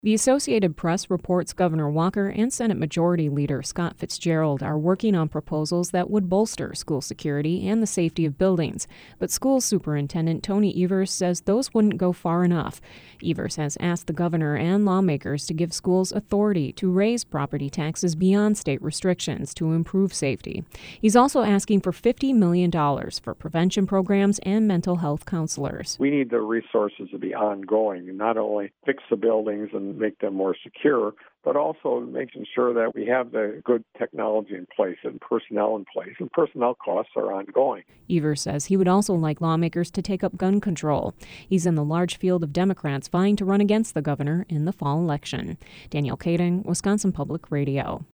The Associated Press reports Governor Walker and Senate Majority Leader Scott Fitzgerald are working on proposals that would bolster school security and the safety of buildings. But School Superintendent Tony Evers says those wouldn't go far enough. Evers has asked the governor and lawmakers to give schools authority to raise property taxes beyond state restrictions to improve safety. He's also asking for $50 million for prevention programs and mental health counselors. We need the resources to be ongoing, not only fix the buildings and make them more secure, but also making sure that we have the good technology in place and personnel in place, and personnel costs are ongoing. Evers says he would also like lawmakers to take up gun control. He's in the large field of Democrats vying to run against the governor in the fall election. Danielle Kading, Wisconsin Public Radio.